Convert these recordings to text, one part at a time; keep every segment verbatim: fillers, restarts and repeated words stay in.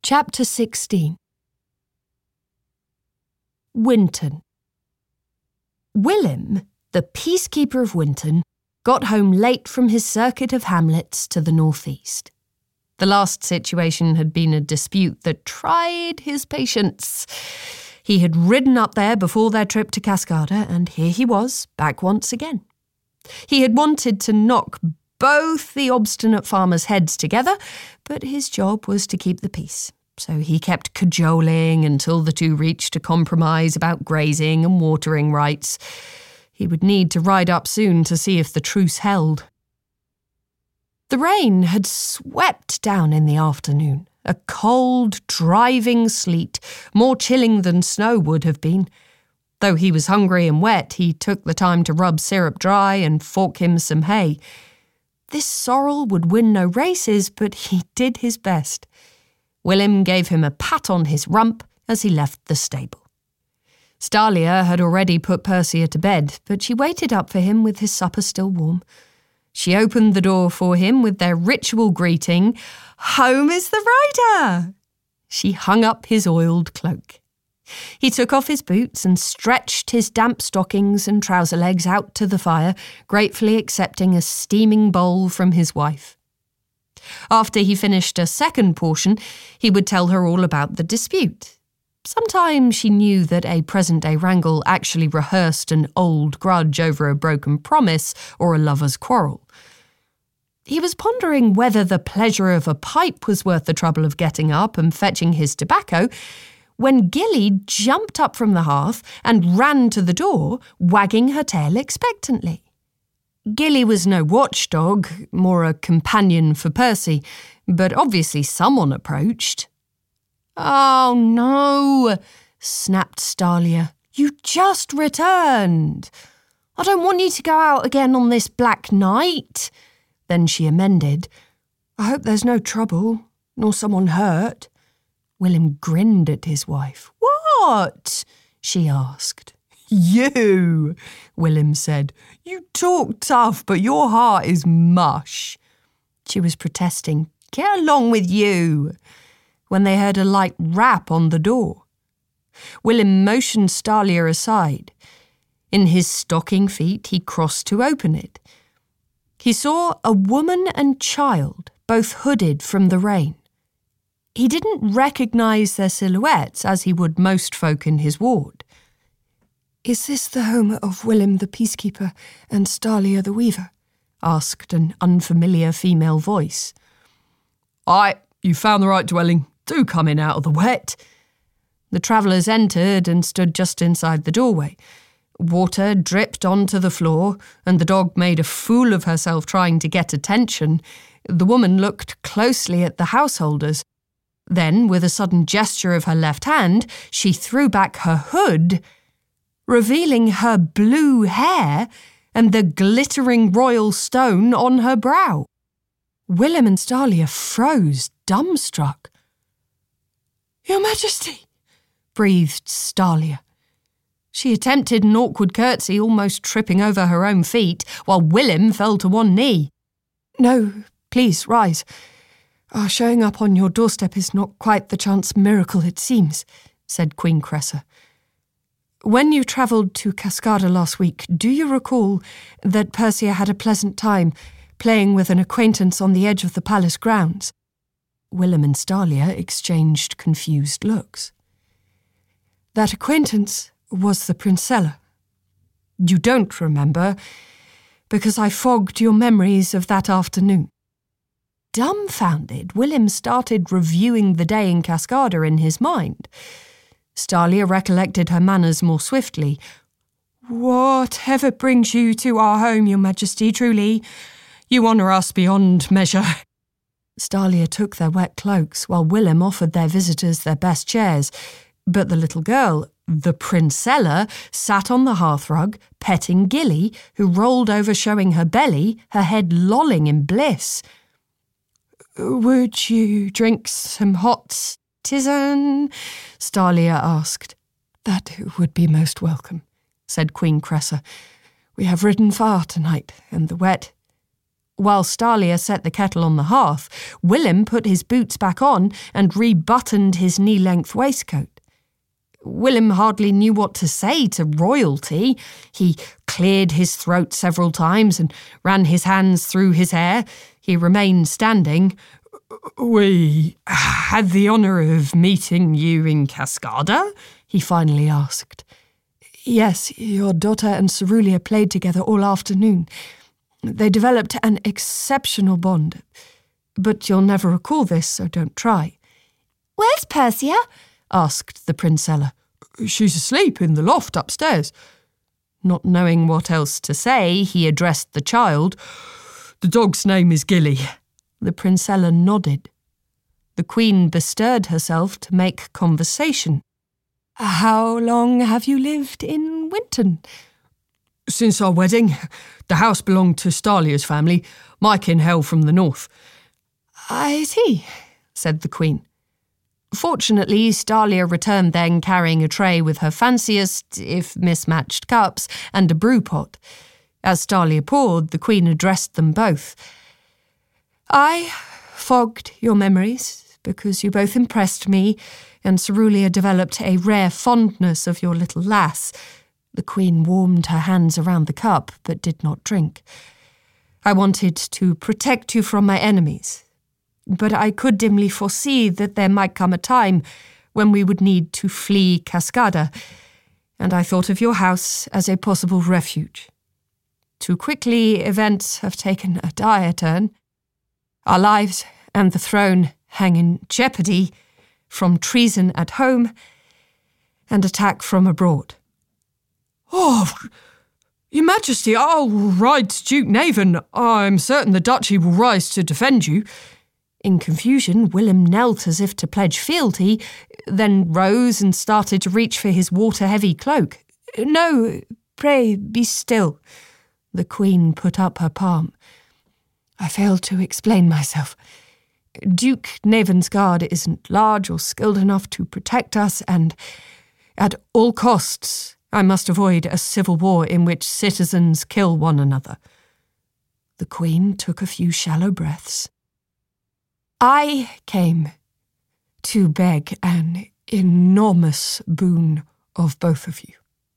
Chapter sixteen. Winton. Willem, the peacekeeper of Winton, got home late from his circuit of hamlets to the northeast. The last situation had been a dispute that tried his patience. He had ridden up there before their trip to Cascada, and here he was, back once again. He had wanted to knock both the obstinate farmers' heads together, but his job was to keep the peace. So he kept cajoling until the two reached a compromise about grazing and watering rights. He would need to ride up soon to see if the truce held. The rain had swept down in the afternoon, a cold, driving sleet, more chilling than snow would have been. Though he was hungry and wet, he took the time to rub syrup dry and fork him some hay. This sorrel would win no races, but he did his best. Willem gave him a pat on his rump as he left the stable. Stalia had already put Persia to bed, but she waited up for him with his supper still warm. She opened the door for him with their ritual greeting, "Home is the rider!" She hung up his oiled cloak. He took off his boots and stretched his damp stockings and trouser legs out to the fire, gratefully accepting a steaming bowl from his wife. After he finished a second portion, he would tell her all about the dispute. Sometimes she knew that a present-day wrangle actually rehearsed an old grudge over a broken promise or a lover's quarrel. He was pondering whether the pleasure of a pipe was worth the trouble of getting up and fetching his tobacco, when Gilly jumped up from the hearth and ran to the door, wagging her tail expectantly. Gilly was no watchdog, more a companion for Percy, but obviously someone approached. "Oh, no," snapped Stalia. "You just returned. I don't want you to go out again on this black night." Then she amended, "I hope there's no trouble, nor someone hurt." Willem grinned at his wife. "What?" she asked. "You," Willem said. "You talk tough, but your heart is mush." She was protesting. "Get along with you," when they heard a light rap on the door. Willem motioned Stalia aside. In his stocking feet, he crossed to open it. He saw a woman and child, both hooded from the rain. He didn't recognise their silhouettes as he would most folk in his ward. "Is this the home of Willem the peacekeeper and Stalia the weaver?" asked an unfamiliar female voice. "Aye, you found the right dwelling. Do come in out of the wet." The travellers entered and stood just inside the doorway. Water dripped onto the floor, and the dog made a fool of herself trying to get attention. The woman looked closely at the householders. Then, with a sudden gesture of her left hand, she threw back her hood, revealing her blue hair and the glittering royal stone on her brow. Willem and Stalia froze, dumbstruck. "Your Majesty," breathed Stalia. She attempted an awkward curtsy, almost tripping over her own feet, while Willem fell to one knee. "No, please, rise. Our showing up on your doorstep is not quite the chance miracle it seems," said Queen Cressa. "When you travelled to Cascada last week, do you recall that Persia had a pleasant time playing with an acquaintance on the edge of the palace grounds?" Willem and Stalia exchanged confused looks. "That acquaintance was the Princella. You don't remember, because I fogged your memories of that afternoon." Dumbfounded, Willem started reviewing the day in Cascada in his mind. Stalia recollected her manners more swiftly. "Whatever brings you to our home, Your Majesty, truly, you honour us beyond measure." Stalia took their wet cloaks, while Willem offered their visitors their best chairs, but the little girl, the Princella, sat on the hearthrug, petting Gilly, who rolled over showing her belly, her head lolling in bliss. "Would you drink some hot tisane?" Stalia asked. "That would be most welcome," said Queen Cressa. "We have ridden far tonight, and the wet..." While Stalia set the kettle on the hearth, Willem put his boots back on and rebuttoned his knee-length waistcoat. Willem hardly knew what to say to royalty. He cleared his throat several times and ran his hands through his hair. He remained standing. "We had the honour of meeting you in Cascada?" he finally asked. "Yes, your daughter and Cerulia played together all afternoon. They developed an exceptional bond. But you'll never recall this, so don't try." "Where's Persia?" asked the Princella. "She's asleep in the loft upstairs." Not knowing what else to say, he addressed the child. "The dog's name is Gilly." The Princella nodded. The Queen bestirred herself to make conversation. "How long have you lived in Winton?" "Since our wedding. The house belonged to Stalia's family. My kin hail from the north." "I see," said the Queen. Fortunately, Stalia returned then carrying a tray with her fanciest, if mismatched, cups and a brew pot. As Stalia poured, the Queen addressed them both. "I fogged your memories because you both impressed me, and Cerulia developed a rare fondness of your little lass." The Queen warmed her hands around the cup, but did not drink. "I wanted to protect you from my enemies, but I could dimly foresee that there might come a time when we would need to flee Cascada, and I thought of your house as a possible refuge. Too quickly, events have taken a dire turn. Our lives and the throne hang in jeopardy from treason at home and attack from abroad." "Oh, Your Majesty, I'll ride to Duke Navan. I'm certain the Duchy will rise to defend you." In confusion, Willem knelt as if to pledge fealty, then rose and started to reach for his water-heavy cloak. "No, pray, be still." The Queen put up her palm. "I failed to explain myself. Duke Navan's guard isn't large or skilled enough to protect us, and at all costs, I must avoid a civil war in which citizens kill one another." The Queen took a few shallow breaths. "I came to beg an enormous boon of both of you.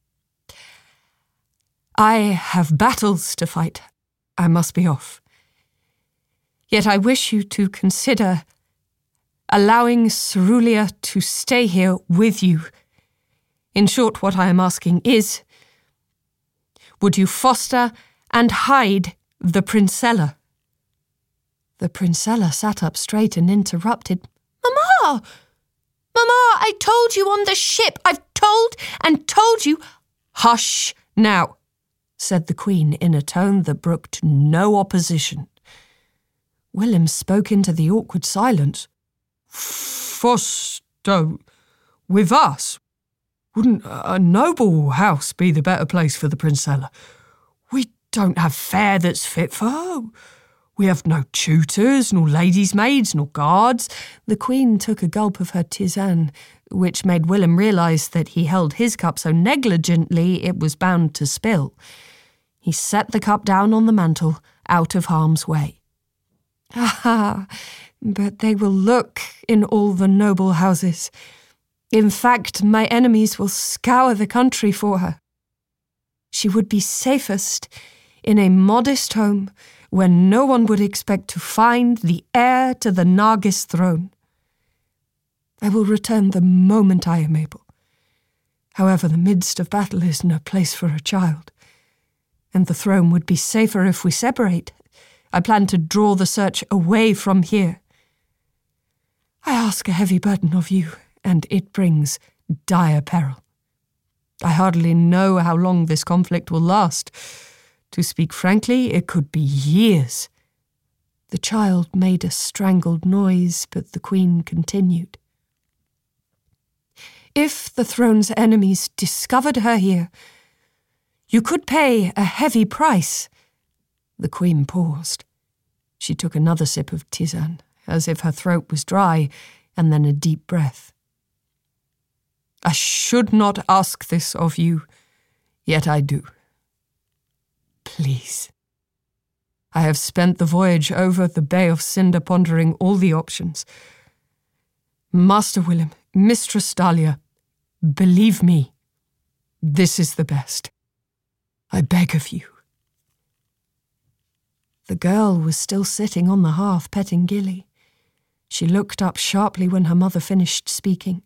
I have battles to fight. I must be off. Yet I wish you to consider allowing Cerulia to stay here with you. In short, what I am asking is, would you foster and hide the Princella?" The Princella sat up straight and interrupted. "Mamma! Mamma, I told you on the ship. I've told and told you." "Hush now," said the Queen in a tone that brooked no opposition. Willem spoke into the awkward silence. "Foster with us? Wouldn't a noble house be the better place for the Princella? We don't have fare that's fit for her. We have no tutors, nor ladies' maids, nor guards." The Queen took a gulp of her tisane, which made Willem realise that he held his cup so negligently it was bound to spill. He set the cup down on the mantel, out of harm's way. "Ah, but they will look in all the noble houses. In fact, my enemies will scour the country for her. She would be safest in a modest home where no one would expect to find the heir to the Nargis throne. I will return the moment I am able. However, the midst of battle is no place for a child, and the throne would be safer if we separate. I plan to draw the search away from here. I ask a heavy burden of you, and it brings dire peril. I hardly know how long this conflict will last. To speak frankly, it could be years." The child made a strangled noise, but the Queen continued. "If the throne's enemies discovered her here, you could pay a heavy price." The Queen paused. She took another sip of tisane, as if her throat was dry, and then a deep breath. "I should not ask this of you, yet I do. Please, I have spent the voyage over the Bay of Cinder pondering all the options. Master Willem, Mistress Dahlia, believe me, this is the best. I beg of you." The girl was still sitting on the hearth petting Gilly. She looked up sharply when her mother finished speaking.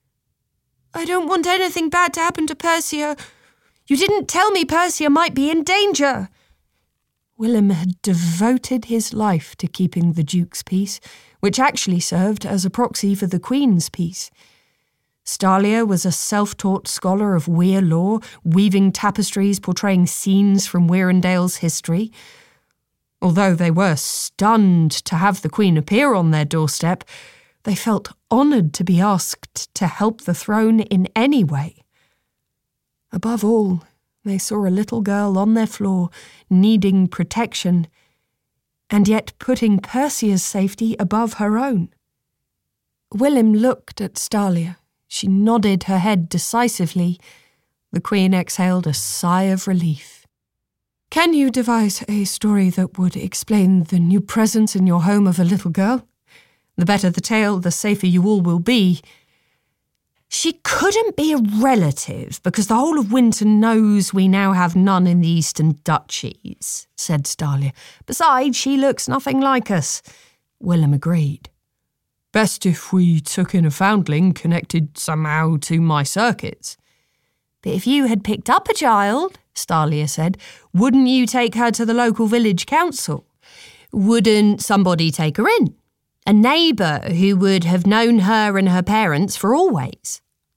"I don't want anything bad to happen to Persia. You didn't tell me Persia might be in danger." Willem had devoted his life to keeping the Duke's peace, which actually served as a proxy for the Queen's peace. Stalia was a self-taught scholar of Weir law, weaving tapestries portraying scenes from Weirendale's history. Although they were stunned to have the Queen appear on their doorstep, they felt honoured to be asked to help the throne in any way. Above all, they saw a little girl on their floor, needing protection, and yet putting Persia's safety above her own. Willem looked at Stalia. She nodded her head decisively. The Queen exhaled a sigh of relief. "Can you devise a story that would explain the new presence in your home of a little girl? The better the tale, the safer you all will be." "She couldn't be a relative, because the whole of Winton knows we now have none in the Eastern Duchies," said Stalia. "Besides, she looks nothing like us." Willem agreed. "Best if we took in a foundling connected somehow to my circuits." "But if you had picked up a child," Stalia said, "wouldn't you take her to the local village council? Wouldn't somebody take her in? A neighbour who would have known her and her parents for always?"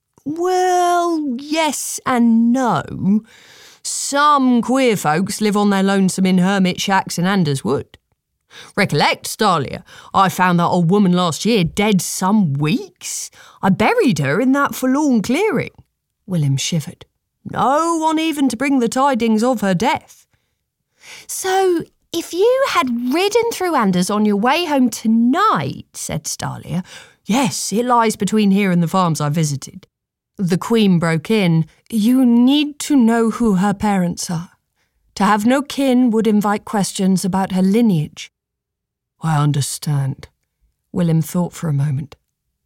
"Well, yes and no. Some queer folks live on their lonesome in hermit shacks in Anders Wood. Recollect, Stalia, I found that old woman last year dead some weeks. I buried her in that forlorn clearing." Willem shivered. "No one even to bring the tidings of her death." "So, if you had ridden through Anders on your way home tonight," said Stalia. "Yes, it lies between here and the farms I visited." The Queen broke in. "You need to know who her parents are. To have no kin would invite questions about her lineage." "I understand." Willem thought for a moment.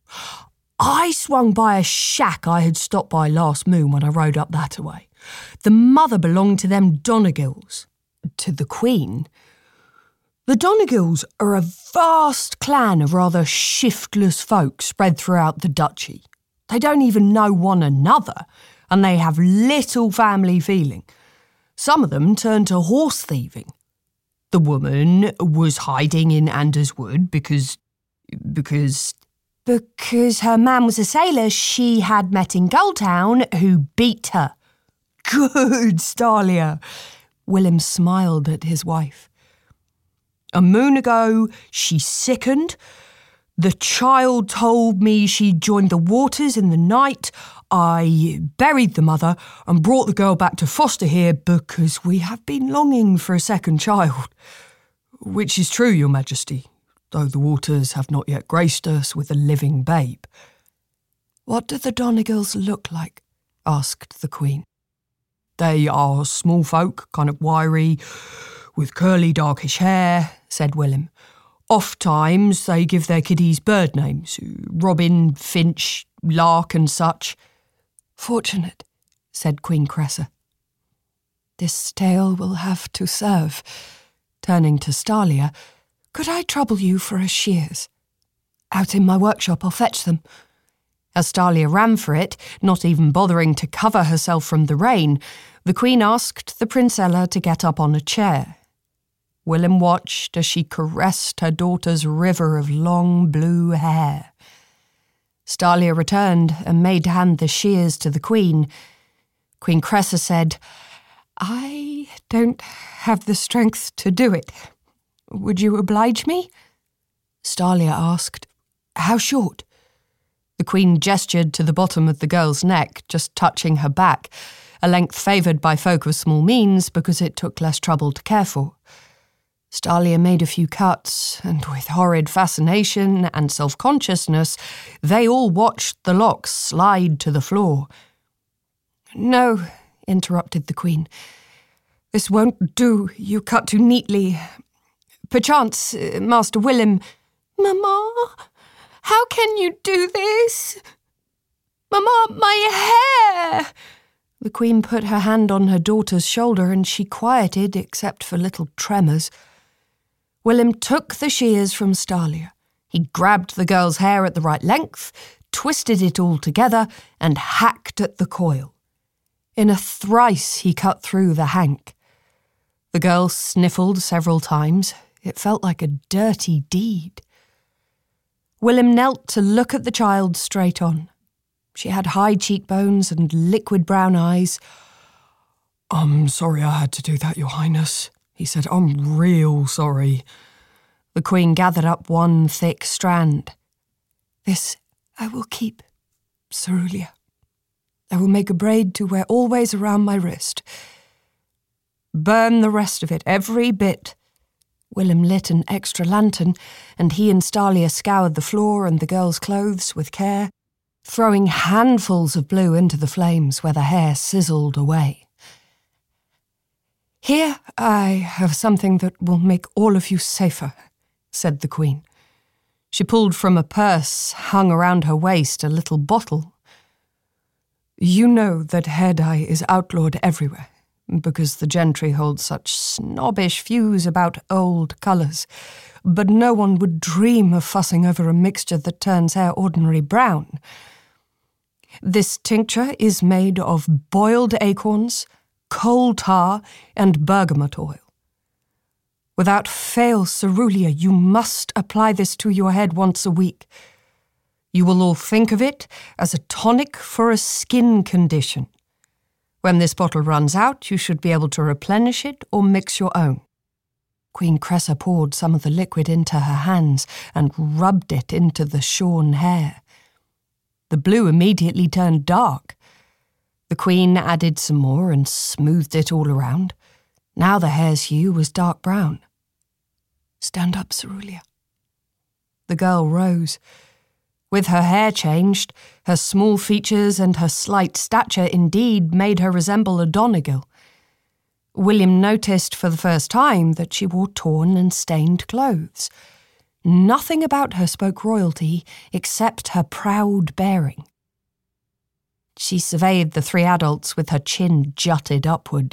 "I swung by a shack I had stopped by last moon when I rode up that way. The mother belonged to them Donegills." "To the Queen?" "The Donegills are a vast clan of rather shiftless folk spread throughout the duchy. They don't even know one another, and they have little family feeling. Some of them turn to horse thieving. The woman was hiding in Anders Wood because... because... because her man was a sailor she had met in Gulltown who beat her." "Good, Stalia." Willem smiled at his wife. "A moon ago, she sickened. The child told me she joined the waters in the night. I buried the mother and brought the girl back to foster here because we have been longing for a second child. Which is true, Your Majesty, though the waters have not yet graced us with a living babe." "What do the Donegills look like?" asked the Queen. "They are small folk, kind of wiry, with curly darkish hair," said Willem. "Oft times they give their kiddies bird names, Robin, Finch, Lark and such." "Fortunate," said Queen Cressa. "This tale will have to serve." Turning to Stalia, "Could I trouble you for a shears? Out in my workshop, I'll fetch them." As Stalia ran for it, not even bothering to cover herself from the rain, the Queen asked the Princella to get up on a chair. Willem watched as she caressed her daughter's river of long blue hair. Stalia returned and made to hand the shears to the Queen. Queen Cressa said, "I don't have the strength to do it. Would you oblige me?" Stalia asked, "How short?" The Queen gestured to the bottom of the girl's neck, just touching her back, a length favoured by folk of small means because it took less trouble to care for. Stalia made a few cuts, and with horrid fascination and self-consciousness, they all watched the locks slide to the floor. "No," interrupted the Queen. "This won't do. You cut too neatly. Perchance, uh, Master Willem—" "Mamma, how can you do this? Mamma, my hair!" The Queen put her hand on her daughter's shoulder and she quieted except for little tremors. Willem took the shears from Stalia. He grabbed the girl's hair at the right length, twisted it all together and hacked at the coil. In a thrice he cut through the hank. The girl sniffled several times. It felt like a dirty deed. Willem knelt to look at the child straight on. She had high cheekbones and liquid brown eyes. "I'm sorry I had to do that, Your Highness," he said. "I'm real sorry." The Queen gathered up one thick strand. "This I will keep, Cerulia. I will make a braid to wear always around my wrist. Burn the rest of it, every bit." Willem lit an extra lantern, and he and Stalia scoured the floor and the girl's clothes with care, throwing handfuls of blue into the flames where the hair sizzled away. "Here I have something that will make all of you safer," said the Queen. She pulled from a purse hung around her waist a little bottle. "You know that hair dye is outlawed everywhere, because the gentry hold such snobbish views about old colours, but no one would dream of fussing over a mixture that turns hair ordinary brown. This tincture is made of boiled acorns, coal tar, and bergamot oil. Without fail, Cerulia, you must apply this to your head once a week. You will all think of it as a tonic for a skin condition. When this bottle runs out, you should be able to replenish it or mix your own." Queen Cressa poured some of the liquid into her hands and rubbed it into the shorn hair. The blue immediately turned dark. The Queen added some more and smoothed it all around. Now the hair's hue was dark brown. "Stand up, Cerulia." The girl rose. With her hair changed, her small features and her slight stature indeed made her resemble a Donegal. William noticed for the first time that she wore torn and stained clothes. Nothing about her spoke royalty except her proud bearing. She surveyed the three adults with her chin jutted upward.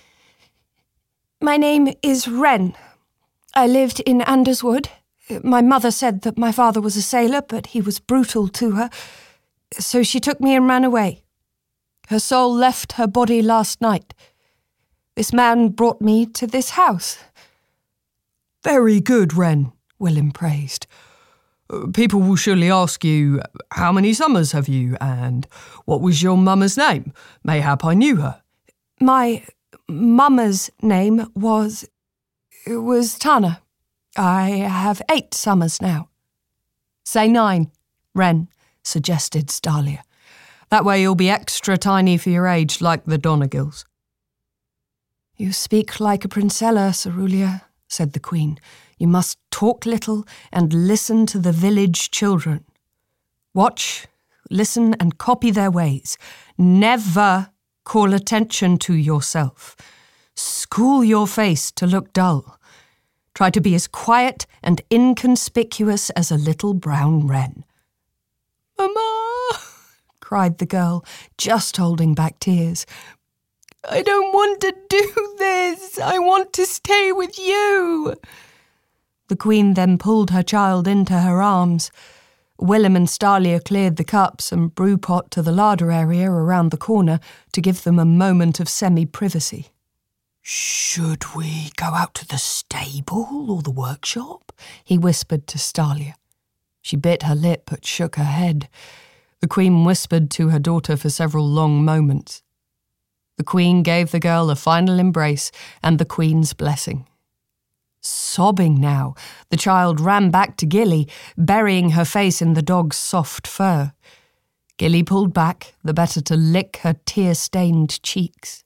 "My name is Wren. I lived in Anderswood. My mother said that my father was a sailor, but he was brutal to her, so she took me and ran away. Her soul left her body last night. This man brought me to this house." "Very good, Wren," Willem praised. "People will surely ask you, how many summers have you, and what was your mumma's name? Mayhap I knew her." "My mumma's name was... was Tana. I have eight summers now." "Say nine," Wren suggested Stalia. "That way you'll be extra tiny for your age, like the Donegals." "You speak like a princella, Cerulia," said the Queen. "You must talk little and listen to the village children. Watch, listen and copy their ways. Never call attention to yourself. School your face to look dull. Try to be as quiet and inconspicuous as a little brown wren." "Mamma," cried the girl, just holding back tears. "I don't want to do this. I want to stay with you." The Queen then pulled her child into her arms. Willem and Stalia cleared the cups and brew pot to the larder area around the corner to give them a moment of semi-privacy. "Should we go out to the stable or the workshop?" he whispered to Stalia. She bit her lip but shook her head. The Queen whispered to her daughter for several long moments. The Queen gave the girl a final embrace and the Queen's blessing. Sobbing now, the child ran back to Gilly, burying her face in the dog's soft fur. Gilly pulled back, the better to lick her tear-stained cheeks.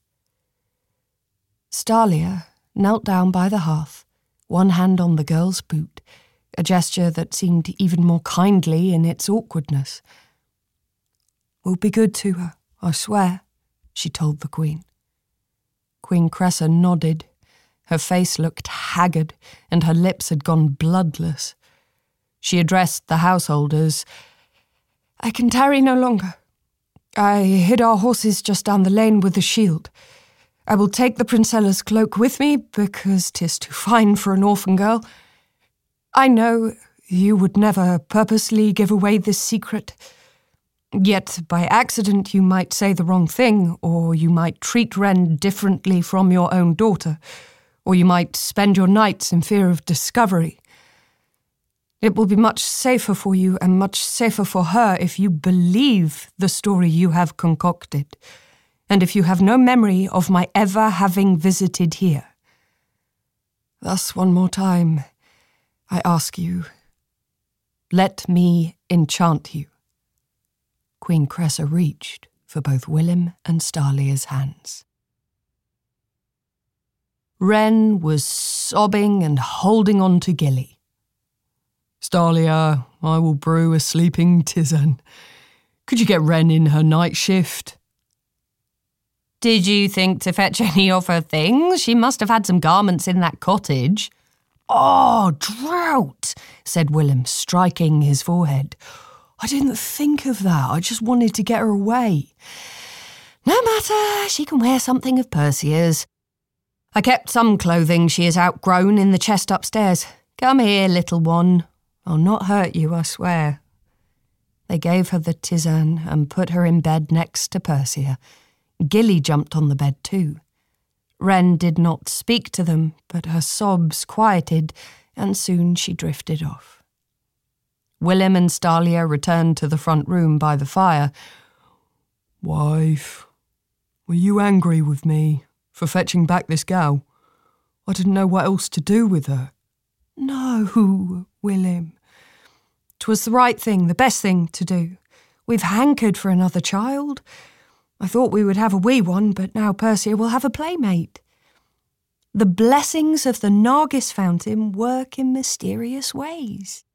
Stalia knelt down by the hearth, one hand on the girl's boot, a gesture that seemed even more kindly in its awkwardness. "We'll be good to her, I swear," she told the Queen. Queen Cressa nodded, Her face looked haggard, and her lips had gone bloodless. She addressed the householders. "I can tarry no longer. I hid our horses just down the lane with a shield. I will take the Princella's cloak with me, because 'tis too fine for an orphan girl. I know you would never purposely give away this secret, yet by accident you might say the wrong thing, or you might treat Wren differently from your own daughter, or you might spend your nights in fear of discovery. It will be much safer for you and much safer for her if you believe the story you have concocted, and if you have no memory of my ever having visited here. Thus, one more time, I ask you, let me enchant you." Queen Cressa reached for both Willem and Stalia's hands. Wren was sobbing and holding on to Gilly. "Stalia, I will brew a sleeping tisane. Could you get Wren in her night shift?" Did you think to fetch any of her things? She must have had some garments in that cottage. "Oh, drought," said Willem, striking his forehead. "I didn't think of that. I just wanted to get her away." "No matter, she can wear something of Persea's. I kept some clothing she has outgrown in the chest upstairs. Come here, little one. I'll not hurt you, I swear." They gave her the tisane and put her in bed next to Persea. Gilly jumped on the bed too. Wren did not speak to them, but her sobs quieted, and soon she drifted off. Willem and Stalia returned to the front room by the fire. "Wife, were you angry with me for fetching back this gal? I didn't know what else to do with her." "No, Willem. 'Twas the right thing, the best thing to do. We've hankered for another child. I thought we would have a wee one, but now Persea will have a playmate. The blessings of the Nargis fountain work in mysterious ways."